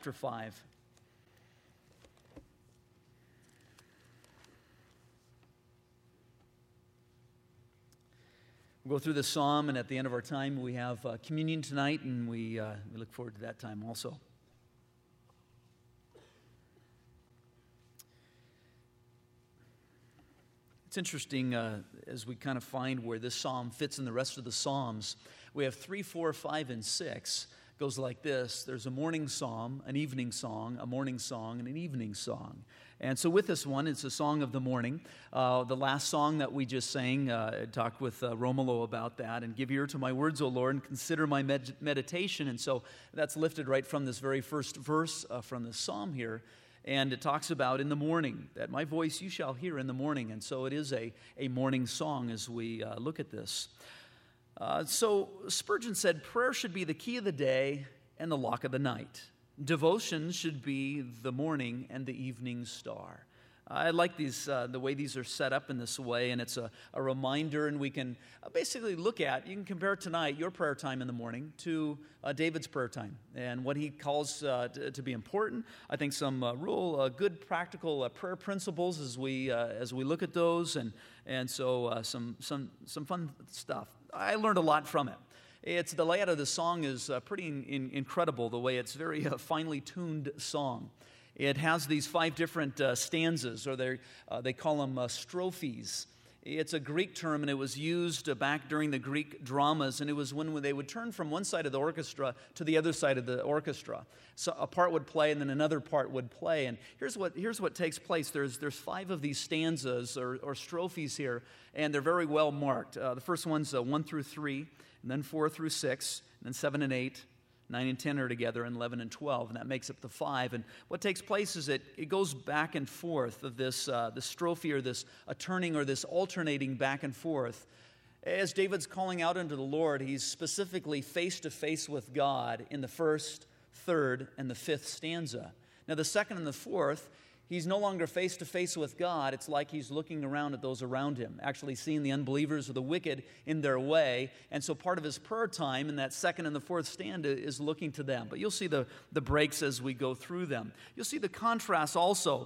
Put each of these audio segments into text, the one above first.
chapter 5. We'll go through the psalm, and at the end of our time, we have communion tonight, and we look forward to that time also. It's interesting as we kind of find where this psalm fits in the rest of the psalms. We have 3, 4, 5, and 6. It goes like this. There's a morning psalm, an evening song, a morning song, and an evening song. And so with this one, it's a song of the morning. The last song that we just sang, I talked with Romolo about that. And give ear to my words, O Lord, and consider my meditation. And so that's lifted right from this very first verse from the psalm here. And it talks about in the morning, that my voice you shall hear in the morning. And so it is a morning song as we look at this. So Spurgeon said, prayer should be the key of the day and the lock of the night. Devotion should be the morning and the evening star. I like these, the way these are set up in this way, and it's a reminder, and we can basically look at, you can compare tonight, your prayer time in the morning, to David's prayer time, and what he calls to be important. I think some good practical prayer principles as we look at those, and so some fun stuff. I learned a lot from it. It's the layout of the song is pretty incredible, the way it's very finely tuned song. It has these 5 different stanzas, or they call them strophes. It's a Greek term, and it was used back during the Greek dramas, and it was when they would turn from one side of the orchestra to the other side of the orchestra. So a part would play, and then another part would play. And here's what takes place. There's 5 of these stanzas or strophes here, and they're very well marked. The first one's 1 through 3, and then 4 through 6, and then 7 and 8. 9 and 10 are together, and 11 and 12, and that makes up the 5. And what takes place is it goes back and forth of this strophe, or this turning, or this alternating back and forth. As David's calling out unto the Lord, he's specifically face to face with God in the first, third, and the 5th stanza. Now, the second and the 4th, he's no longer face to face with God. It's like he's looking around at those around him, actually seeing the unbelievers or the wicked in their way. And so part of his prayer time in that second and the 4th stanza is looking to them. But you'll see the breaks as we go through them. You'll see the contrast also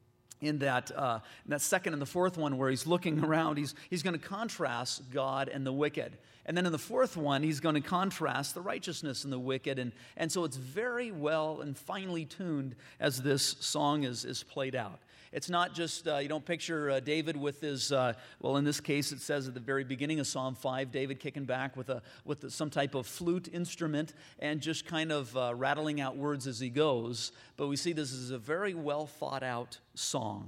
in that second and the 4th one where he's looking around. He's going to contrast God and the wicked. And then in the 4th one, he's going to contrast the righteousness and the wicked. And so it's very well and finely tuned as this song is played out. It's not just, you don't picture David with his, in this case it says at the very beginning of Psalm 5, David kicking back with some type of flute instrument and just kind of rattling out words as he goes. But we see this is a very well thought out song.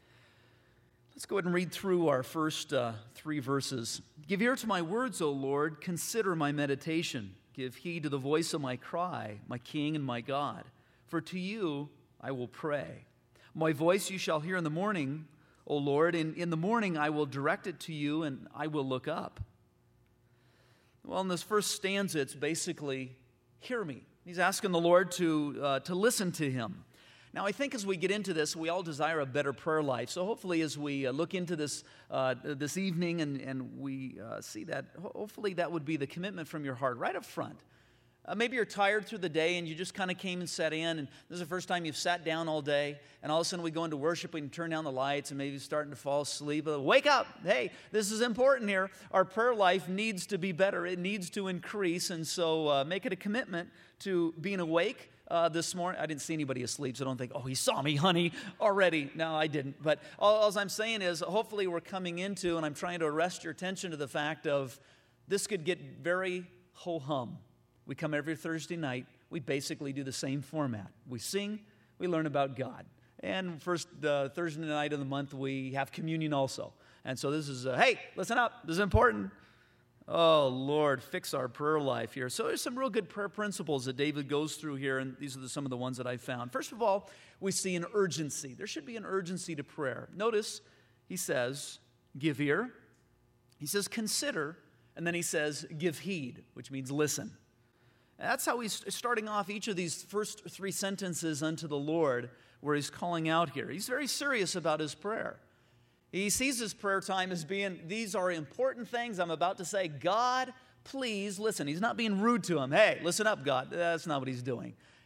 Let's go ahead and read through our first 3 verses. Give ear to my words, O Lord. Consider my meditation. Give heed to the voice of my cry, my King and my God. For to you I will pray. My voice you shall hear in the morning, O Lord. In the morning I will direct it to you, and I will look up. Well, in this first stanza, it's basically, hear me. He's asking the Lord to listen to him. Now, I think as we get into this, we all desire a better prayer life. So hopefully as we look into this this evening and we see that, hopefully that would be the commitment from your heart right up front. Maybe you're tired through the day and you just kind of came and sat in, and this is the first time you've sat down all day, and all of a sudden we go into worship and turn down the lights and maybe you're starting to fall asleep. Wake up! Hey, this is important here. Our prayer life needs to be better. It needs to increase, and so make it a commitment to being awake. This morning, I didn't see anybody asleep, so don't think, oh, he saw me, honey, already. No, I didn't. But all I'm saying is, hopefully we're coming into, and I'm trying to arrest your attention to the fact of this could get very ho-hum. We come every Thursday night. We basically do the same format. We sing, we learn about God. And first Thursday night of the month, we have communion also. And so this is, hey, listen up, this is important. Oh, Lord, fix our prayer life here. So there's some real good prayer principles that David goes through here, and these are some of the ones that I found. First of all, we see an urgency. There should be an urgency to prayer. Notice he says, give ear. He says, consider. And then he says, give heed, which means listen. That's how he's starting off each of these first 3 sentences unto the Lord, where he's calling out here. He's very serious about his prayer. He sees his prayer time as being, these are important things I'm about to say. God, please listen. He's not being rude to him. Hey, listen up, God. That's not what he's doing.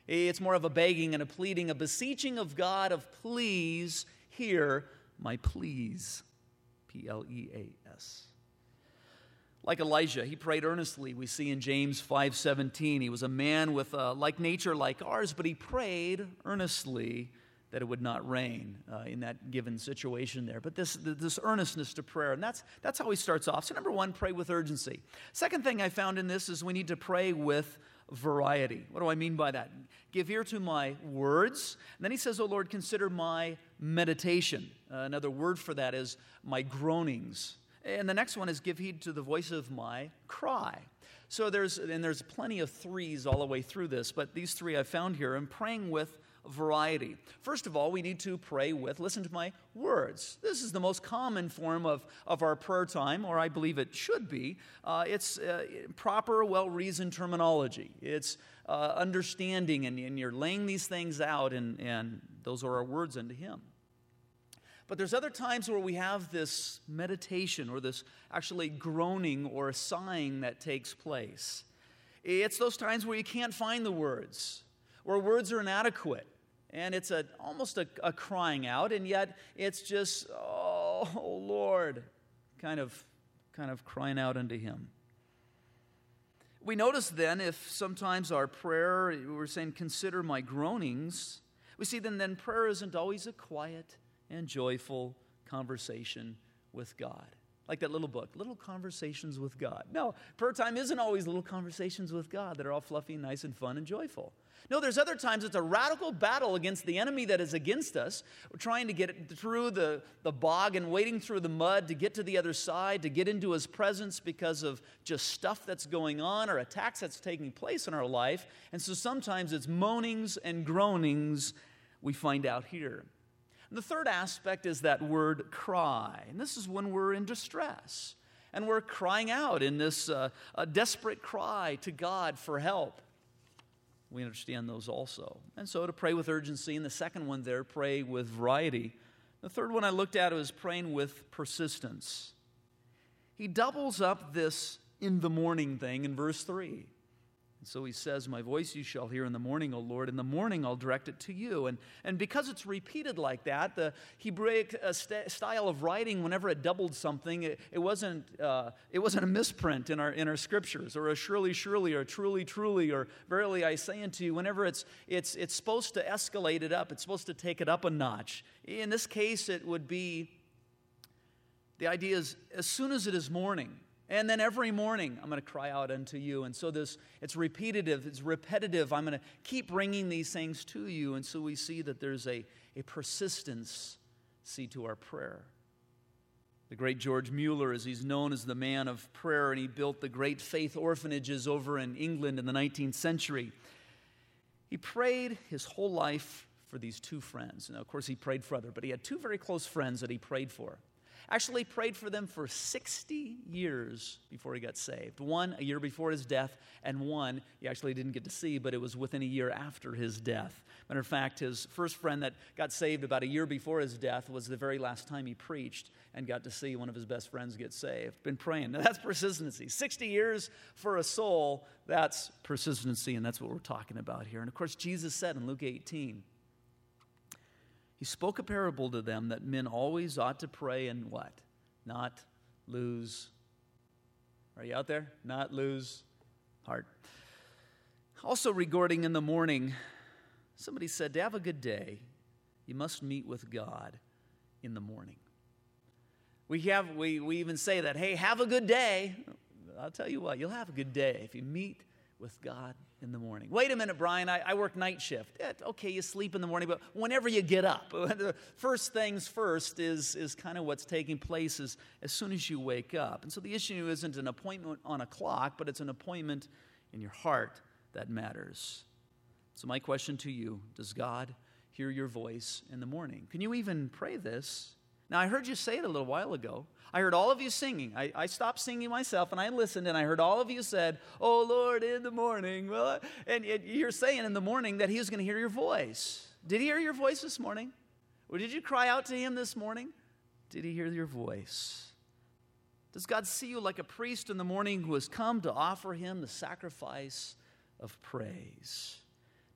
It's more of a begging and a pleading, a beseeching of God of please hear my pleas. P-L-E-A-S. Like Elijah, he prayed earnestly. We see in James 5:17, he was a man with like nature like ours, but he prayed earnestly that it would not rain in that given situation there. But this earnestness to prayer, and that's how he starts off. So number one, pray with urgency. Second thing I found in this is we need to pray with variety. What do I mean by that? Give ear to my words. And then he says, "Oh Lord, consider my meditation." Another word for that is my groanings. And the next one is give heed to the voice of my cry. So there's plenty of threes all the way through this, but these three I found here. I'm praying with variety. First of all, we need to pray with, listen to my words. This is the most common form of our prayer time, or I believe it should be. It's proper, well-reasoned terminology. It's understanding, and you're laying these things out, and those are our words unto Him. But there's other times where we have this meditation or this actually groaning or sighing that takes place. It's those times where you can't find the words, where words are inadequate, and it's almost a crying out, and yet it's just, oh Lord, kind of crying out unto Him. We notice then if sometimes our prayer, we're saying, consider my groanings, we see then prayer isn't always a quiet and joyful conversation with God. Like that little book, Little Conversations with God. No, prayer time isn't always little conversations with God that are all fluffy, nice, and fun and joyful. No, there's other times it's a radical battle against the enemy that is against us. We're trying to get through the bog and wading through the mud to get to the other side, to get into His presence because of just stuff that's going on or attacks that's taking place in our life. And so sometimes it's moanings and groanings we find out here. The third aspect is that word cry. And this is when we're in distress. And we're crying out in this desperate cry to God for help. We understand those also. And so to pray with urgency. And the second one there, pray with variety. The third one I looked at was praying with persistence. He doubles up this in the morning thing in verse 3. And so he says, my voice you shall hear in the morning, O Lord. In the morning I'll direct it to you. And because it's repeated like that, the Hebraic style of writing, whenever it doubled something, it wasn't a misprint in our scriptures, or a surely, surely, or truly, truly, or verily I say unto you. Whenever it's supposed to escalate it up, it's supposed to take it up a notch. In this case, it would be, the idea is, as soon as it is morning, and then every morning, I'm going to cry out unto you. And so it's repetitive, it's repetitive. I'm going to keep bringing these things to you. And so we see that there's a persistence, to our prayer. The great George Mueller, as he's known as the man of prayer, and he built the great faith orphanages over in England in the 19th century. He prayed his whole life for these two friends. Now, of course, he prayed for others, but he had two very close friends that he prayed for. Actually prayed for them for 60 years before he got saved. One a year before his death, and one he actually didn't get to see, but it was within a year after his death. Matter of fact, his first friend that got saved about a year before his death was the very last time he preached and got to see one of his best friends get saved. Been praying. Now that's persistency. 60 years for a soul, that's persistency, and that's what we're talking about here. And of course, Jesus said in Luke 18, He spoke a parable to them that men always ought to pray and what? Not lose. Are you out there? Not lose heart. Also regarding in the morning, somebody said, to have a good day, you must meet with God in the morning. We even say that, hey, have a good day. I'll tell you what, you'll have a good day if you meet with God in the morning. Wait a minute, Brian, I work night shift. Okay, you sleep in the morning, but whenever you get up, the first things first is kind of what's taking place as soon as you wake up. And so the issue isn't an appointment on a clock, but it's an appointment in your heart that matters. So my question to you, does God hear your voice in the morning? Can you even pray this? Now, I heard you say it a little while ago. I heard all of you singing. I stopped singing myself, and I listened, and I heard all of you said, oh, Lord, in the morning. Well, and you're saying in the morning that He was going to hear your voice. Did He hear your voice this morning? Or did you cry out to Him this morning? Did He hear your voice? Does God see you like a priest in the morning who has come to offer Him the sacrifice of praise?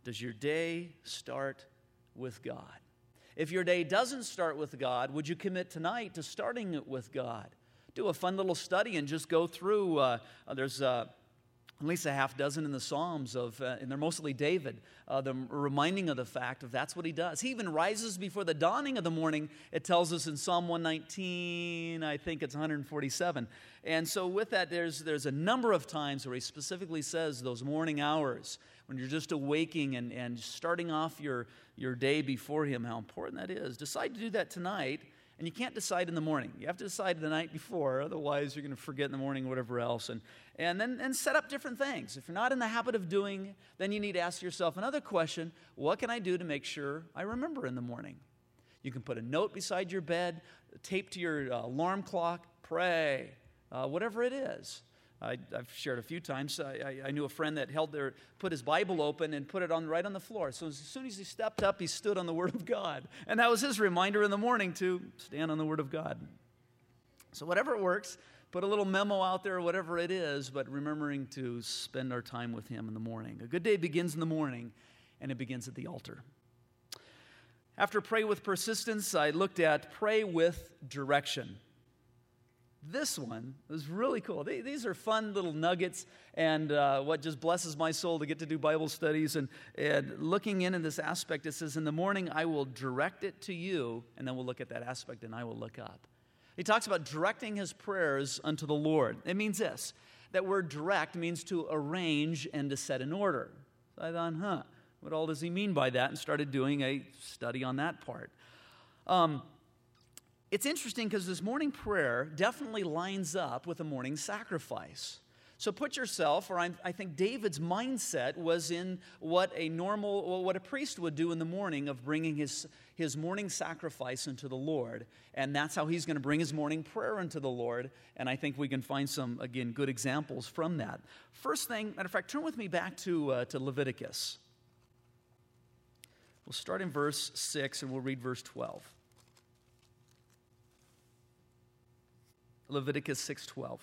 Does your day start with God? If your day doesn't start with God, would you commit tonight to starting it with God? Do a fun little study and just go through. There's at least a half dozen in the Psalms and they're mostly David, them reminding of the fact of that's what he does. He even rises before the dawning of the morning. It tells us in Psalm 119, I think it's 147. And so with that, there's a number of times where he specifically says those morning hours when you're just awaking and starting off your day before him, how important that is. Decide to do that tonight. And you can't decide in the morning. You have to decide the night before. Otherwise, you're going to forget in the morning or whatever else. And then set up different things. If you're not in the habit of doing, then you need to ask yourself another question. What can I do to make sure I remember in the morning? You can put a note beside your bed, tape to your alarm clock, pray, whatever it is. I've shared a few times. I knew a friend that put his Bible open and put it right on the floor. So as soon as he stepped up, he stood on the Word of God. And that was his reminder in the morning to stand on the Word of God. So whatever it works, put a little memo out there, whatever it is, but remembering to spend our time with him in the morning. A good day begins in the morning, and it begins at the altar. After pray with persistence, I looked at pray with direction. This one was really cool. These are fun little nuggets, and what just blesses my soul to get to do Bible studies. And looking into this aspect, it says, in the morning I will direct it to you, and then we'll look at that aspect, and I will look up. He talks about directing his prayers unto the Lord. It means this. That word direct means to arrange and to set in order. So I thought, what all does he mean by that? And started doing a study on that part. It's interesting because this morning prayer definitely lines up with a morning sacrifice. So put yourself, or I think David's mindset was in what a priest would do in the morning of bringing his morning sacrifice into the Lord. And that's how he's going to bring his morning prayer into the Lord. And I think we can find some, again, good examples from that. First thing, matter of fact, turn with me back to Leviticus. We'll start in verse 6 and we'll read verse 12. Leviticus 6:12.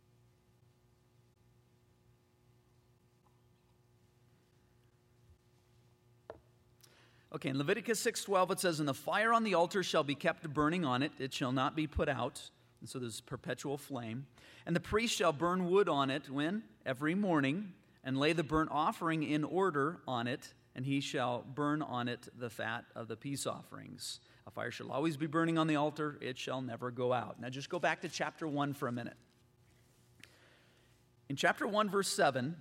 Okay, in Leviticus 6:12 it says, and the fire on the altar shall be kept burning on it, it shall not be put out. And so there's perpetual flame. And the priest shall burn wood on it, when? Every morning, and lay the burnt offering in order on it, and he shall burn on it the fat of the peace offerings. A fire shall always be burning on the altar, it shall never go out. Now just go back to chapter 1 for a minute. In chapter 1, verse 7,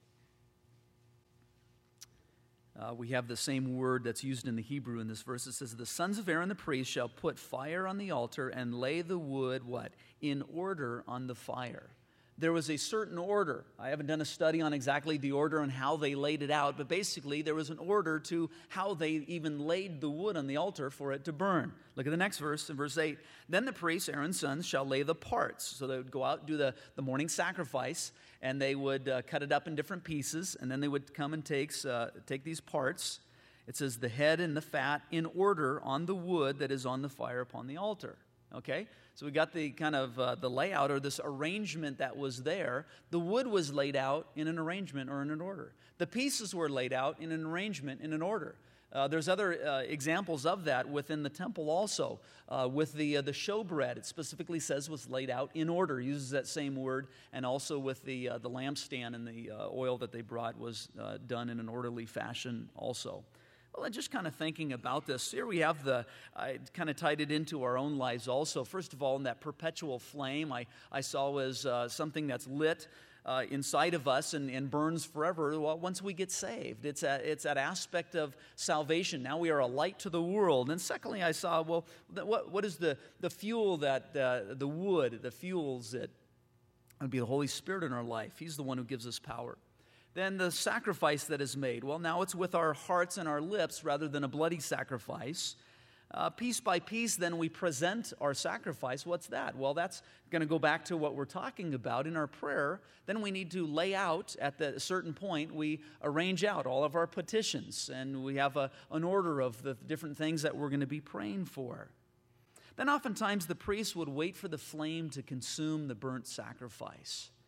we have the same word that's used in the Hebrew in this verse. It says, the sons of Aaron the priest shall put fire on the altar and lay the wood, what? In order on the fire. There was a certain order. I haven't done a study on exactly the order and how they laid it out, but basically there was an order to how they even laid the wood on the altar for it to burn. Look at the next verse, in verse 8. Then the priests, Aaron's sons, shall lay the parts. So they would go out and do the morning sacrifice, and they would cut it up in different pieces, and then they would come and take these parts. It says the head and the fat in order on the wood that is on the fire upon the altar. Okay? So we got the kind of the layout or this arrangement that was there. The wood was laid out in an arrangement or in an order. The pieces were laid out in an arrangement, in an order. There's other examples of that within the temple also. With the showbread, it specifically says was laid out in order, uses that same word, and also with the lampstand and the oil that they brought was done in an orderly fashion also. Well, just kind of thinking about this, here we have I kind of tied it into our own lives also. First of all, in that perpetual flame, I saw as something that's lit inside of us and burns forever once we get saved. It's that aspect of salvation. Now we are a light to the world. And secondly, I saw, well, what is the fuel that the wood, the fuels it would be the Holy Spirit in our life. He's the one who gives us power. Then the sacrifice that is made. Well, now it's with our hearts and our lips rather than a bloody sacrifice. Piece by piece, then we present our sacrifice. What's that? Well, that's going to go back to what we're talking about in our prayer. Then we need to lay out at a certain point, we arrange out all of our petitions, and we have an order of the different things that we're going to be praying for. Then oftentimes the priest would wait for the flame to consume the burnt sacrifice.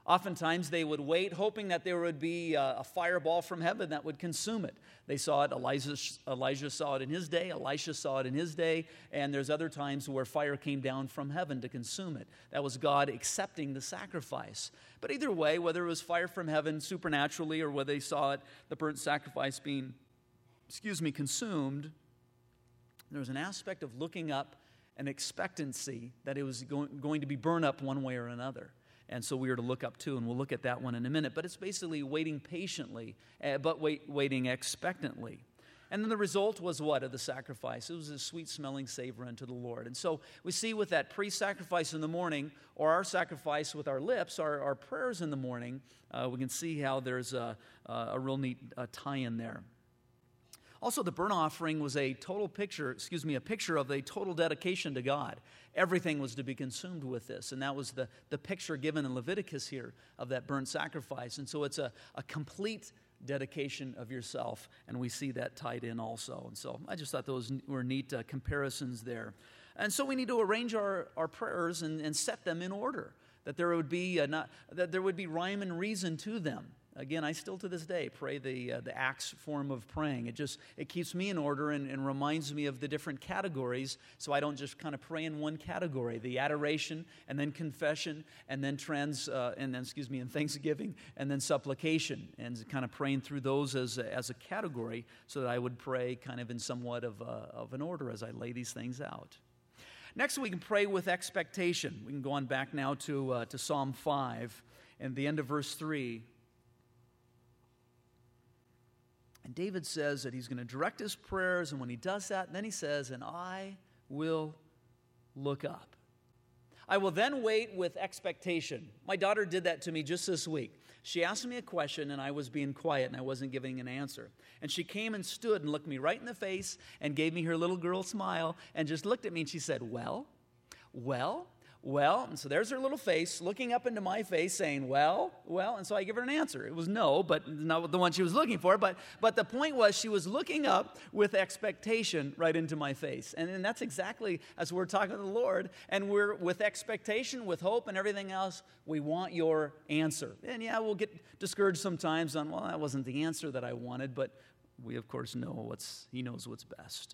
Oftentimes they would wait, hoping that there would be a fireball from heaven that would consume it. They saw it, Elijah saw it in his day, Elisha saw it in his day, and there's other times where fire came down from heaven to consume it. That was God accepting the sacrifice. But either way, whether it was fire from heaven supernaturally or whether they saw it, the burnt sacrifice being, consumed, there was an aspect of looking up and expectancy that it was going to be burned up one way or another. And so we are to look up too, and we'll look at that one in a minute. But it's basically waiting patiently, but waiting expectantly. And then the result was what of the sacrifice? It was a sweet-smelling savor unto the Lord. And so we see with that pre-sacrifice in the morning, or our sacrifice with our lips, our prayers in the morning, we can see how there's a real neat tie-in there. Also, the burnt offering was a picture of a total dedication to God. Everything was to be consumed with this, and that was the picture given in Leviticus here of that burnt sacrifice. And so it's a complete dedication of yourself, and we see that tied in also. And so I just thought those were neat comparisons there. And so we need to arrange our prayers and set them in order, that there would be rhyme and reason to them. Again, I still to this day pray the Acts form of praying. It keeps me in order and reminds me of the different categories, so I don't just kind of pray in one category: the adoration, and then confession, and then and thanksgiving, and then supplication, and kind of praying through those as a category, so that I would pray kind of in somewhat of an order as I lay these things out. Next, we can pray with expectation. We can go on back now to Psalm 5 and the end of verse 3. And David says that he's going to direct his prayers, and when he does that, then he says, "And I will look up. I will then wait with expectation." My daughter did that to me just this week. She asked me a question, and I was being quiet, and I wasn't giving an answer. And she came and stood and looked me right in the face and gave me her little girl smile and just looked at me, and she said, well. And so there's her little face looking up into my face saying, well. And so I give her an answer. It was no, but not the one she was looking for. But the point was she was looking up with expectation right into my face. And that's exactly as we're talking to the Lord. And we're with expectation, with hope and everything else. We want your answer. And yeah, we'll get discouraged sometimes on, well, that wasn't the answer that I wanted. But we, of course, know He knows what's best.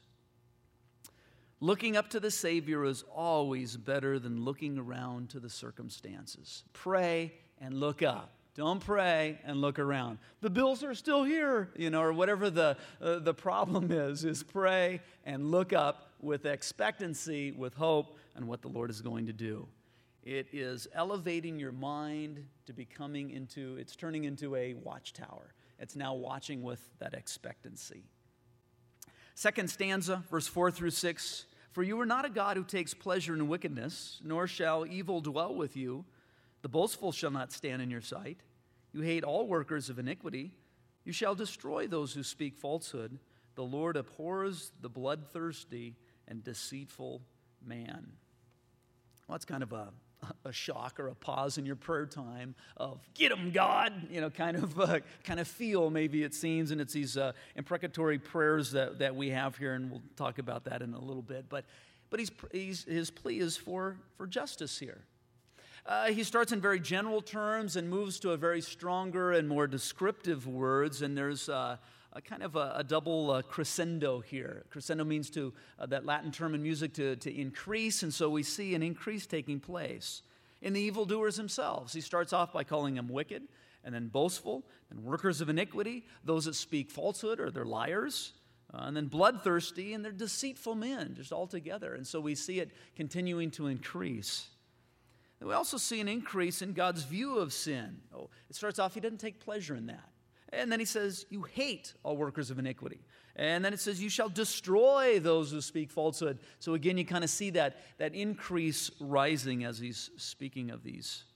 Looking up to the Savior is always better than looking around to the circumstances. Pray and look up. Don't pray and look around. The bills are still here, or whatever the problem is pray and look up with expectancy, with hope, and what the Lord is going to do. It is elevating your mind to it's turning into a watchtower. It's now watching with that expectancy. Second stanza, verse 4 through 6. For you are not a God who takes pleasure in wickedness, nor shall evil dwell with you. The boastful shall not stand in your sight. You hate all workers of iniquity. You shall destroy those who speak falsehood. The Lord abhors the bloodthirsty and deceitful man. Well, that's kind of a shock or a pause in your prayer time of "Get him, God," kind of feel maybe it seems, and it's these imprecatory prayers that we have here, and we'll talk about that in a little bit. But his plea is for justice here. He starts in very general terms and moves to a very stronger and more descriptive words, and there's a kind of a double crescendo here. Crescendo means that Latin term in music to increase, and so we see an increase taking place in the evildoers themselves. He starts off by calling them wicked, and then boastful, and workers of iniquity, those that speak falsehood or they're liars, and then bloodthirsty, and they're deceitful men, just all together. And so we see it continuing to increase. And we also see an increase in God's view of sin. It starts off, He doesn't take pleasure in that. And then He says, you hate all workers of iniquity. And then it says, you shall destroy those who speak falsehood. So again, you kind of see that increase rising as He's speaking of these.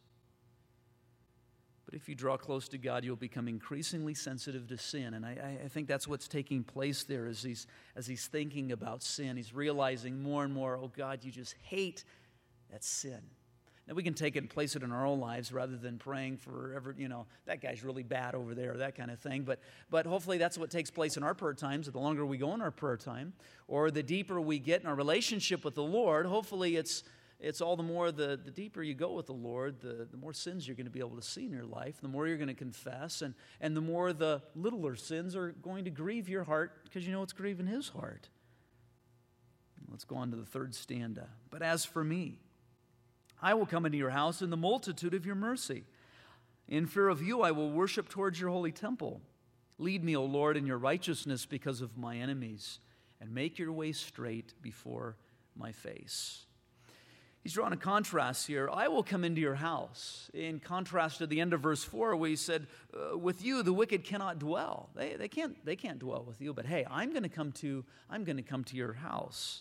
But if you draw close to God, you'll become increasingly sensitive to sin. And I think that's what's taking place there as he's thinking about sin. He's realizing more and more, oh God, you just hate that sin. Now, we can take it and place it in our own lives rather than praying for that guy's really bad over there, that kind of thing. But hopefully that's what takes place in our prayer times. The longer we go in our prayer time, or the deeper we get in our relationship with the Lord, hopefully it's it's all the more the deeper you go with the Lord, the more sins you're going to be able to see in your life, the more you're going to confess, and the more the littler sins are going to grieve your heart because you know it's grieving His heart. Let's go on to the third stanza. But as for me, I will come into your house in the multitude of your mercy. In fear of you, I will worship towards your holy temple. Lead me, O Lord, in your righteousness because of my enemies, and make your way straight before my face. He's drawn a contrast here. I will come into your house, in contrast to the end of verse 4 where he said, with you the wicked cannot dwell. They can't dwell with you, but hey, I'm going to come to your house.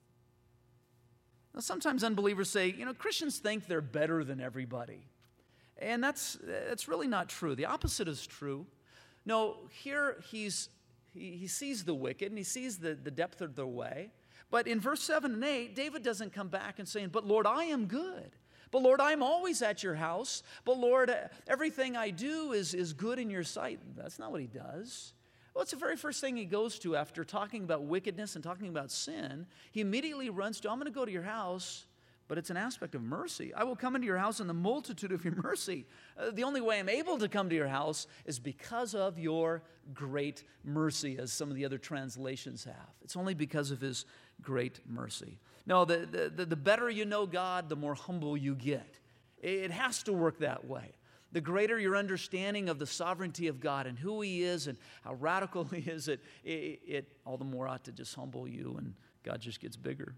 Now, sometimes unbelievers say, Christians think they're better than everybody. And that's really not true. The opposite is true. No, here he sees the wicked and he sees the depth of their way. But in verse 7 and 8, David doesn't come back and saying, but Lord, I am good. But Lord, I'm always at your house. But Lord, everything I do is good in your sight. That's not what he does. Well, it's the very first thing he goes to after talking about wickedness and talking about sin. He immediately runs to, I'm going to go to your house, but it's an aspect of mercy. I will come into your house in the multitude of your mercy. The only way I'm able to come to your house is because of your great mercy, as some of the other translations have. It's only because of his great mercy. No, the better you know God, the more humble you get. It has to work that way. The greater your understanding of the sovereignty of God and who He is and how radical He is, it all the more ought to just humble you, and God just gets bigger.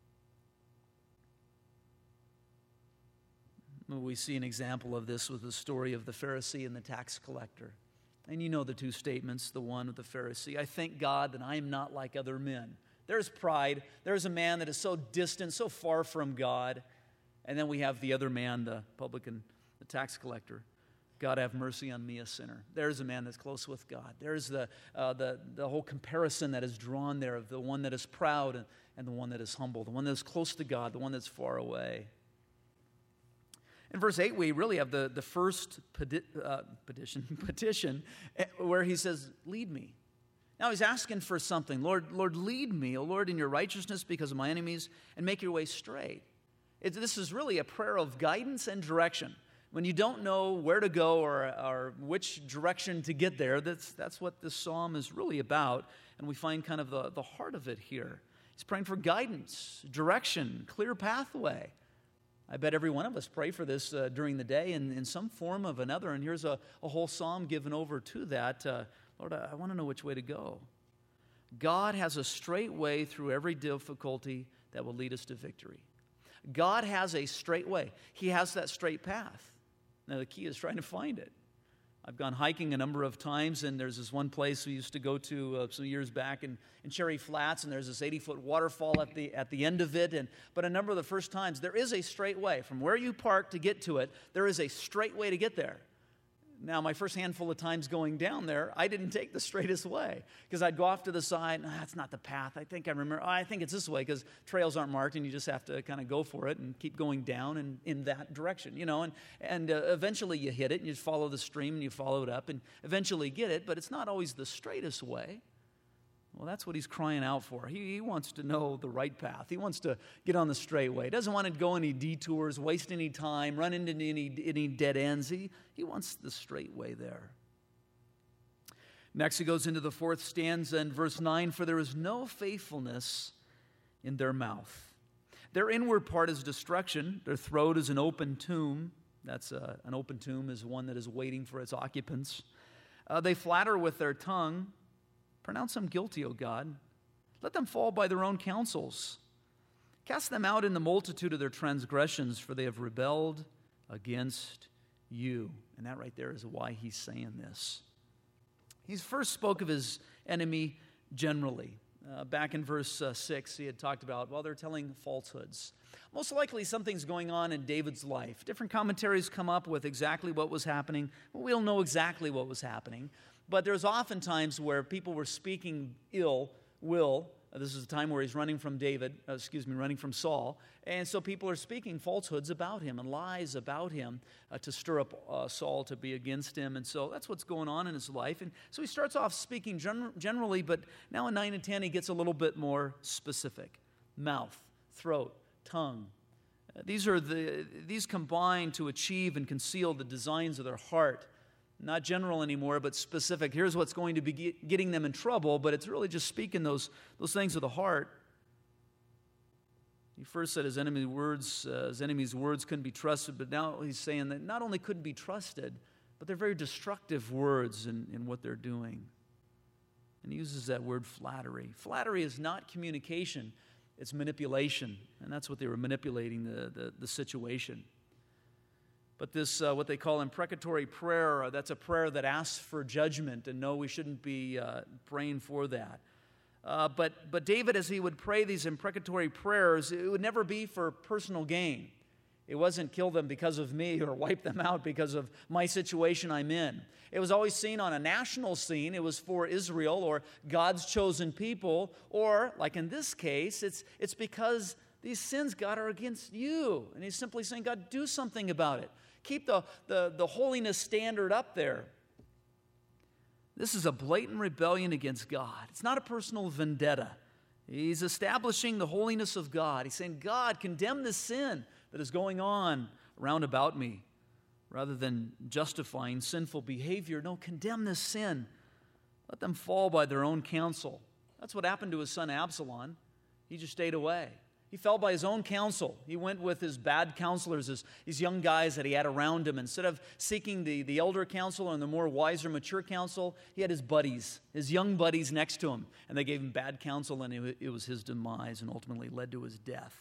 We see an example of this with the story of the Pharisee and the tax collector. And you know the two statements, the one with the Pharisee. I thank God that I am not like other men. There's pride. There's a man that is so distant, so far from God. And then we have the other man, the publican, the tax collector. God, have mercy on me, a sinner. There's a man that's close with God. There's the whole comparison that is drawn there of the one that is proud and the one that is humble, the one that is close to God, the one that's far away. In verse 8, we really have the first petition where he says, lead me. Now he's asking for something. Lord, lead me, O Lord, in your righteousness because of my enemies, and make your way straight. This is really a prayer of guidance and direction. When you don't know where to go or which direction to get there, that's what this psalm is really about. And we find kind of the heart of it here. He's praying for guidance, direction, clear pathway. I bet every one of us pray for this during the day in some form of another. And here's a whole psalm given over to that. Lord, I want to know which way to go. God has a straight way through every difficulty that will lead us to victory. God has a straight way. He has that straight path. Now, the key is trying to find it. I've gone hiking a number of times, and there's this one place we used to go to some years back in Cherry Flats, and there's this 80-foot waterfall at the end of it. But a number of the first times, there is a straight way. From where you park to get to it, there is a straight way to get there. Now, my first handful of times going down there, I didn't take the straightest way because I'd go off to the side. That's not the path. I think it's this way because trails aren't marked and you just have to kind of go for it and keep going down and in that direction, And eventually you hit it and you follow the stream and you follow it up and eventually get it, but it's not always the straightest way. Well, that's what he's crying out for. He wants to know the right path. He wants to get on the straight way. He doesn't want to go any detours, waste any time, run into any dead ends. He wants the straight way there. Next, he goes into the fourth stanza in verse 9, for there is no faithfulness in their mouth. Their inward part is destruction. Their throat is an open tomb. An open tomb is one that is waiting for its occupants. They flatter with their tongue. Pronounce them guilty, O God. Let them fall by their own counsels. Cast them out in the multitude of their transgressions, for they have rebelled against you. And that right there is why he's saying this. He first spoke of his enemy generally. Back in verse 6, he had talked about, they're telling falsehoods. Most likely something's going on in David's life. Different commentaries come up with exactly what was happening. Well, we don't know exactly what was happening. But there's often times where people were speaking ill will. This is the time where he's running from Saul. And so people are speaking falsehoods about him and lies about him to stir up Saul to be against him. And so that's what's going on in his life. And so he starts off speaking generally, but now in 9 and 10 he gets a little bit more specific. Mouth, throat, tongue. These combine to achieve and conceal the designs of their heart. Not general anymore, but specific. Here's what's going to be getting them in trouble, but it's really just speaking those things of the heart. He first said his enemy's words couldn't be trusted, but now he's saying that not only couldn't be trusted, but they're very destructive words in what they're doing. And he uses that word flattery. Flattery is not communication, it's manipulation. And that's what they were manipulating the situation. But this, what they call imprecatory prayer, that's a prayer that asks for judgment. And no, we shouldn't be praying for that. But David, as he would pray these imprecatory prayers, it would never be for personal gain. It wasn't kill them because of me or wipe them out because of my situation I'm in. It was always seen on a national scene. It was for Israel or God's chosen people. Or, like in this case, it's because these sins, God, are against you. And he's simply saying, God, do something about it. Keep the holiness standard up there. This is a blatant rebellion against God. It's not a personal vendetta. He's establishing the holiness of God. He's saying, God, condemn this sin that is going on round about me. Rather than justifying sinful behavior, no, condemn this sin. Let them fall by their own counsel. That's what happened to his son Absalom. He just stayed away. He fell by his own counsel. He went with his bad counselors, his young guys that he had around him. Instead of seeking the elder counsel and the more wiser, mature counsel, he had his buddies, his young buddies next to him. And they gave him bad counsel, and it was his demise and ultimately led to his death.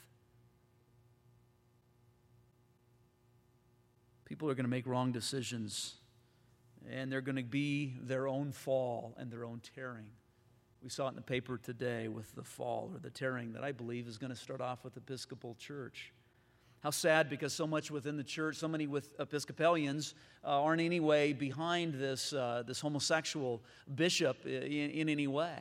People are going to make wrong decisions, and they're going to be their own fall and their own tearing. We saw it in the paper today with the fall or the tearing that I believe is going to start off with Episcopal Church. How sad, because so much within the church, so many with Episcopalians aren't in any way behind this homosexual bishop in any way.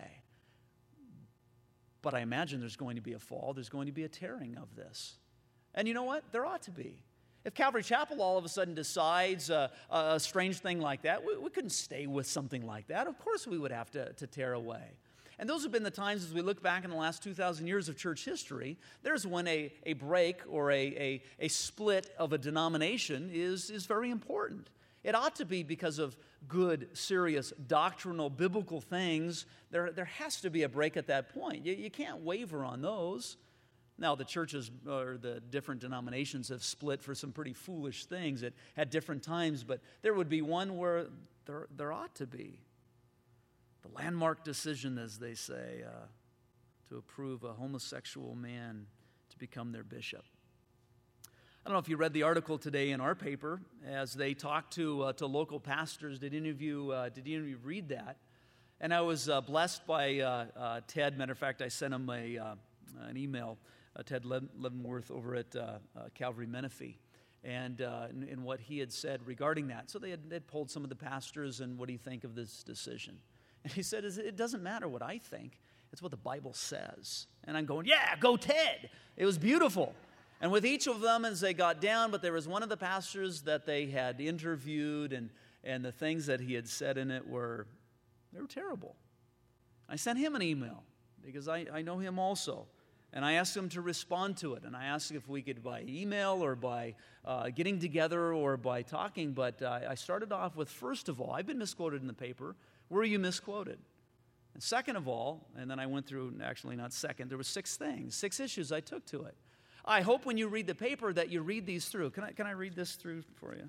But I imagine there's going to be a fall. There's going to be a tearing of this. And you know what? There ought to be. If Calvary Chapel all of a sudden decides a strange thing like that, we couldn't stay with something like that. Of course we would have to tear away. And those have been the times, as we look back in the last 2,000 years of church history, there's when a break or a split of a denomination is very important. It ought to be because of good, serious, doctrinal, biblical things. There has to be a break at that point. You can't waver on those. Now, the churches or the different denominations have split for some pretty foolish things at different times, but there would be one where there ought to be. The landmark decision, as they say, to approve a homosexual man to become their bishop. I don't know if you read the article today in our paper as they talked to local pastors. Did any of you read that? And I was blessed by Ted. Matter of fact, I sent him an email. Ted Leavenworth over at Calvary Menifee, and what he had said regarding that. So they'd polled some of the pastors, and what do you think of this decision? And he said, it doesn't matter what I think. It's what the Bible says. And I'm going, yeah, go Ted. It was beautiful. And with each of them as they got down, but there was one of the pastors that they had interviewed, and the things that he had said in it were terrible. I sent him an email because I know him also. And I asked him to respond to it. And I asked if we could by email or by getting together or by talking. But I started off with, first of all, I've been misquoted in the paper. Where are you misquoted? And second of all, and then I went through, actually not second, there were 6 things, 6 issues I took to it. I hope when you read the paper that you read these through. Can I read this through for you?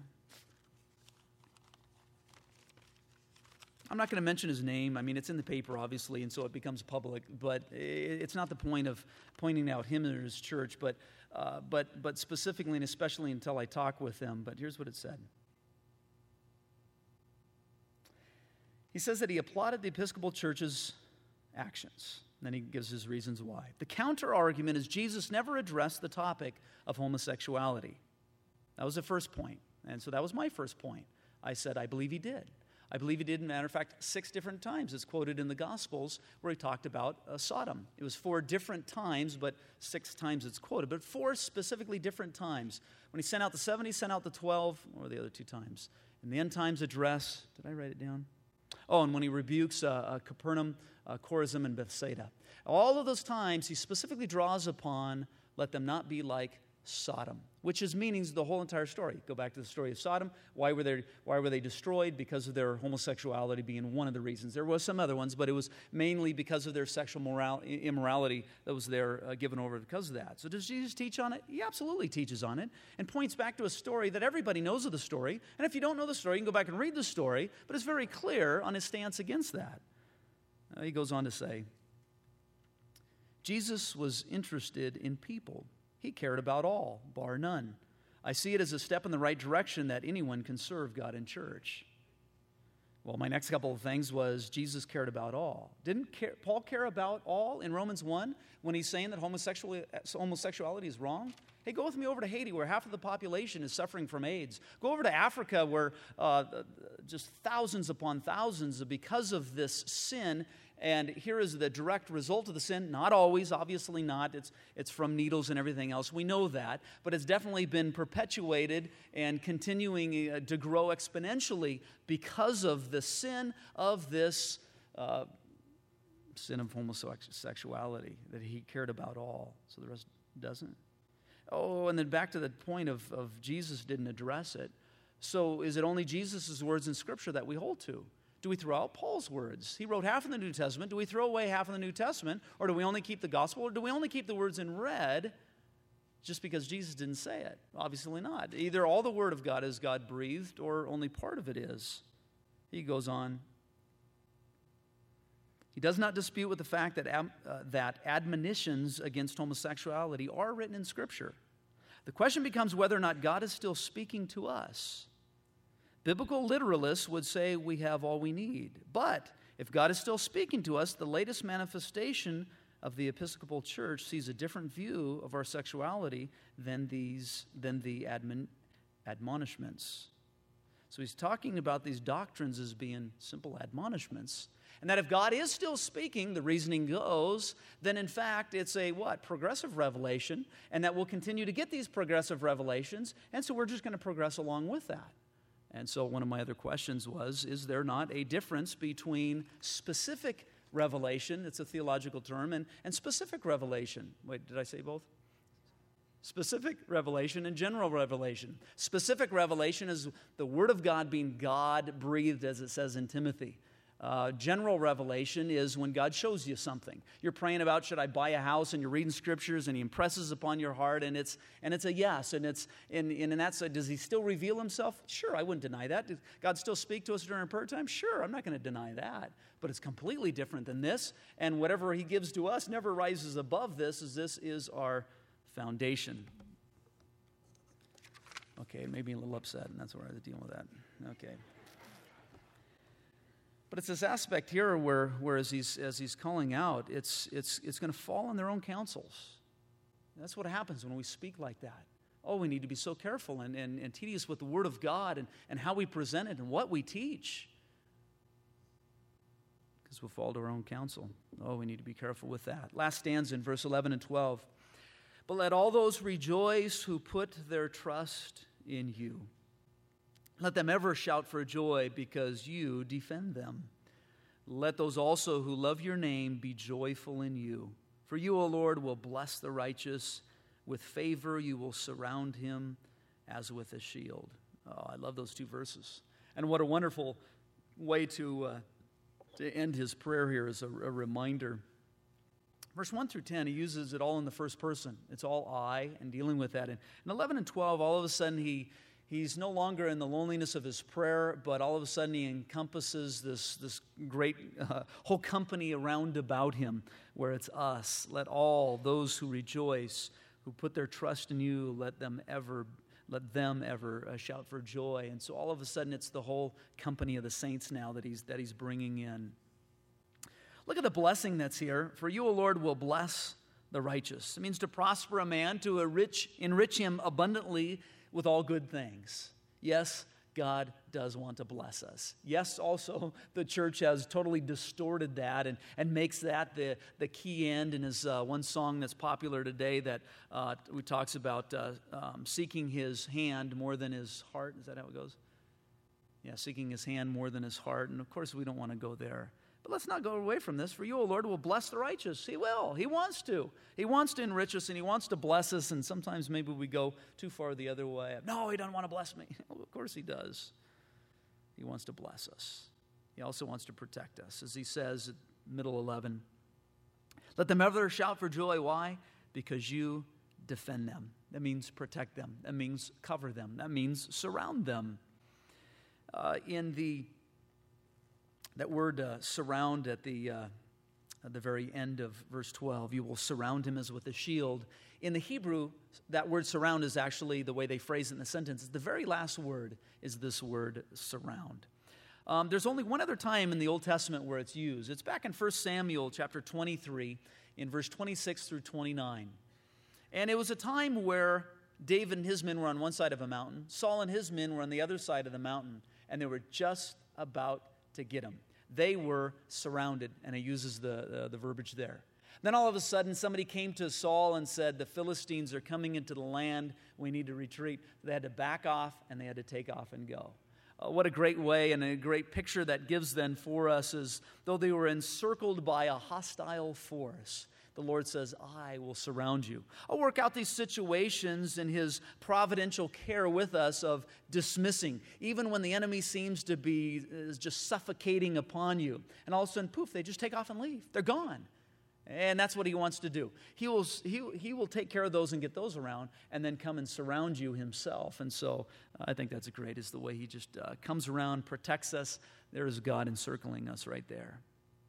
I'm not going to mention his name. I mean, it's in the paper, obviously, and so it becomes public. But it's not the point of pointing out him or his church, but specifically and especially until I talk with them. But here's what it said. He says that he applauded the Episcopal Church's actions. Then he gives his reasons why. The counter-argument is Jesus never addressed the topic of homosexuality. That was the first point. And so that was my first point. I said, I believe he did. I believe he did, matter of fact, 6 different times. It's quoted in the Gospels where he talked about Sodom. It was 4 different times, but 6 times it's quoted. But 4 specifically different times. When he sent out the 70, he sent out the 12, or the other 2 times. In the end times address, did I write it down? Oh, and when he rebukes Capernaum, Chorazin, and Bethsaida. All of those times, he specifically draws upon, let them not be like Sodom, which is meanings the whole entire story. Go back to the story of Sodom. Why were they destroyed? Because of their homosexuality being one of the reasons. There was some other ones, but it was mainly because of their sexual immorality that was there given over because of that. So does Jesus teach on it? He absolutely teaches on it and points back to a story that everybody knows of the story. And if you don't know the story, you can go back and read the story, but it's very clear on his stance against that. He goes on to say, Jesus was interested in people. He cared about all, bar none. I see it as a step in the right direction that anyone can serve God in church. Well, my next couple of things was Jesus cared about all. Didn't Paul care about all in Romans 1 when he's saying that homosexuality is wrong? Hey, go with me over to Haiti where half of the population is suffering from AIDS. Go over to Africa where just thousands upon thousands because of this sin. And here is the direct result of the sin. Not always, obviously not. It's from needles and everything else. We know that. But it's definitely been perpetuated and continuing to grow exponentially because of the sin of this sin of homosexuality, that he cared about all. So the rest doesn't. Oh, and then back to the point of Jesus didn't address it. So is it only Jesus' words in Scripture that we hold to? Do we throw out Paul's words? He wrote half of the New Testament. Do we throw away half of the New Testament? Or do we only keep the gospel? Or do we only keep the words in red just because Jesus didn't say it? Obviously not. Either all the Word of God is God-breathed or only part of it is. He goes on. He does not dispute with the fact that admonitions against homosexuality are written in Scripture. The question becomes whether or not God is still speaking to us. Biblical literalists would say we have all we need. But if God is still speaking to us, the latest manifestation of the Episcopal Church sees a different view of our sexuality than the admonishments. So he's talking about these doctrines as being simple admonishments. And that if God is still speaking, the reasoning goes, then in fact it's a what? Progressive revelation. And that we'll continue to get these progressive revelations. And so we're just going to progress along with that. And so one of my other questions was, is there not a difference between specific revelation, it's a theological term, and specific revelation? Wait, did I say both? Specific revelation and general revelation. Specific revelation is the Word of God being God-breathed, as it says in Timothy. General revelation is when God shows you something. You're praying about, should I buy a house? And you're reading scriptures, and He impresses upon your heart, and it's a yes. And that's does He still reveal Himself? Sure, I wouldn't deny that. Does God still speak to us during prayer time? Sure, I'm not going to deny that. But it's completely different than this. And whatever He gives to us never rises above this, as this is our foundation. Okay, it made me a little upset, and that's where I had to deal with that. Okay. But it's this aspect here where as he's calling out, it's going to fall on their own counsels. That's what happens when we speak like that. Oh, we need to be so careful and tedious with the Word of God and how we present it and what we teach. Because we'll fall to our own counsel. Oh, we need to be careful with that. Last stanza in verse 11 and 12. But let all those rejoice who put their trust in you. Let them ever shout for joy because you defend them. Let those also who love your name be joyful in you. For you, O Lord, will bless the righteous. With favor you will surround him as with a shield. Oh, I love those two verses. And what a wonderful way to end his prayer here as a reminder. Verse 1 through 10, he uses it all in the first person. It's all I and dealing with that. And in 11 and 12, all of a sudden He's no longer in the loneliness of his prayer, but all of a sudden he encompasses this great whole company around about him, where it's us. Let all those who rejoice, who put their trust in you, let them ever shout for joy. And so all of a sudden it's the whole company of the saints now that he's bringing in. Look at the blessing that's here. For you, O Lord, will bless the righteous. It means to prosper a man, to enrich him abundantly with all good things. Yes, God does want to bless us. Yes, also, the church has totally distorted that and makes that the key end in his one song that's popular today that talks about seeking his hand more than his heart. Is that how it goes? Yeah, seeking his hand more than his heart. And of course, we don't want to go there. But let's not go away from this. For you, O Lord, will bless the righteous. He will. He wants to. He wants to enrich us, and he wants to bless us. And sometimes maybe we go too far the other way. No, he doesn't want to bless me. Well, of course he does. He wants to bless us. He also wants to protect us. As he says at middle 11, let them ever shout for joy. Why? Because you defend them. That means protect them. That means cover them. That means surround them. That word surround at the very end of verse 12, you will surround him as with a shield. In the Hebrew, that word surround is actually the way they phrase it in the sentence. The very last word is this word surround. There's only one other time in the Old Testament where it's used. It's back in 1 Samuel chapter 23 in verse 26 through 29. And it was a time where David and his men were on one side of a mountain. Saul and his men were on the other side of the mountain. And they were just about to get him. They were surrounded, and it uses the verbiage there. Then all of a sudden, somebody came to Saul and said, the Philistines are coming into the land. We need to retreat. They had to back off, and they had to take off and go. What a great way and a great picture that gives then for us is, though they were encircled by a hostile force, the Lord says, I will surround you. I'll work out these situations in his providential care with us of dismissing, even when the enemy seems to be just suffocating upon you. And all of a sudden, poof, they just take off and leave. They're gone. And that's what he wants to do. He will take care of those and get those around and then come and surround you himself. And so I think that's great, is the way he just comes around, protects us. There is God encircling us right there.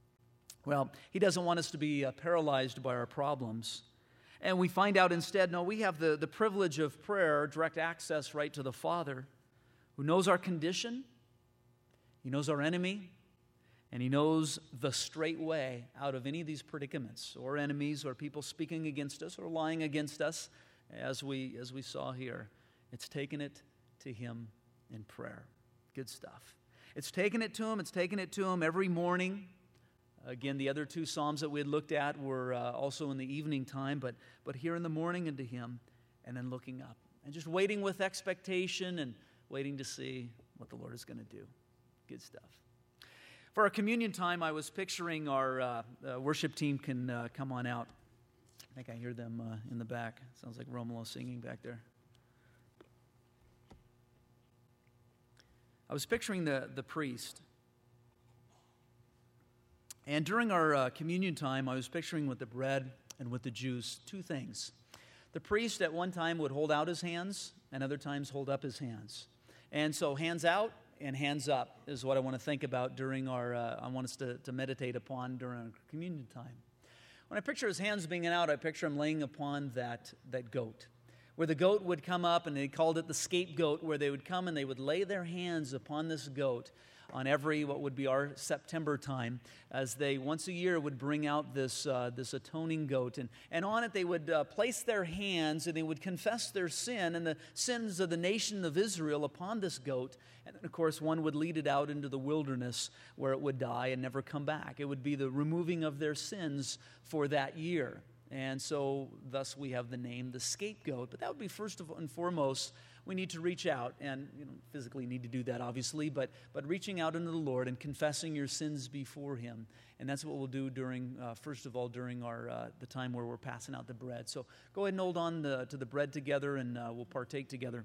Well, he doesn't want us to be paralyzed by our problems. And we find out instead, no, we have the privilege of prayer, direct access right to the Father, who knows our condition, he knows our enemy, and he knows the straight way out of any of these predicaments, or enemies, or people speaking against us, or lying against us, as we saw here. It's taken it to him in prayer. Good stuff. It's taken it to him every morning. Again, the other two Psalms that we had looked at were also in the evening time, but here in the morning into him, and then looking up. And just waiting with expectation and waiting to see what the Lord is going to do. Good stuff. For our communion time, I was picturing our worship team can come on out. I think I hear them in the back. Sounds like Romulo singing back there. I was picturing the priest. And during our communion time, I was picturing with the bread and with the juice two things. The priest at one time would hold out his hands, and other times hold up his hands. And so hands out and hands up is what I want to think about during I want us to meditate upon during our communion time. When I picture his hands being out, I picture him laying upon that goat, where the goat would come up, and they called it the scapegoat, where they would come and they would lay their hands upon this goat on every, what would be our September time, as they once a year would bring out this atoning goat. And on it they would place their hands, and they would confess their sin and the sins of the nation of Israel upon this goat. And then, of course, one would lead it out into the wilderness where it would die and never come back. It would be the removing of their sins for that year. And so thus we have the name the scapegoat. But that would be first and foremost, we need to reach out, and physically need to do that, obviously, but reaching out into the Lord and confessing your sins before him. And that's what we'll do during, first of all, during our the time where we're passing out the bread. So go ahead and hold on to the bread together, and we'll partake together.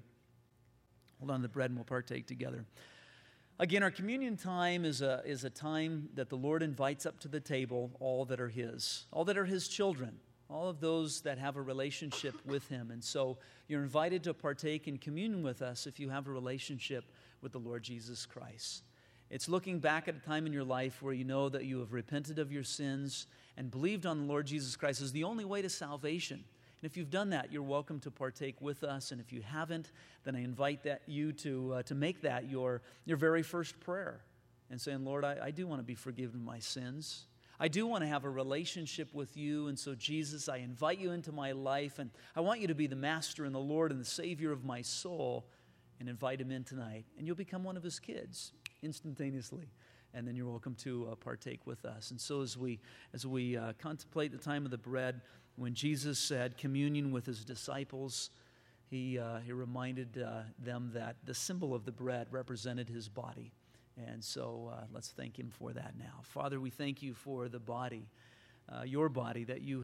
Hold on to the bread, and we'll partake together. Again, our communion time is a time that the Lord invites up to the table all that are his children. All of those that have a relationship with him. And so you're invited to partake in communion with us if you have a relationship with the Lord Jesus Christ. It's looking back at a time in your life where you know that you have repented of your sins and believed on the Lord Jesus Christ as the only way to salvation. And if you've done that, you're welcome to partake with us. And if you haven't, then I invite you to make that your very first prayer. And saying, Lord, I do want to be forgiven of my sins. I do want to have a relationship with you, and so Jesus, I invite you into my life, and I want you to be the master and the Lord and the Savior of my soul, and invite him in tonight. And you'll become one of his kids instantaneously, and then you're welcome to partake with us. And so as we contemplate the time of the bread, when Jesus had communion with his disciples, he reminded them that the symbol of the bread represented his body. And so let's thank him for that now. Father, we thank you for the body, your body that you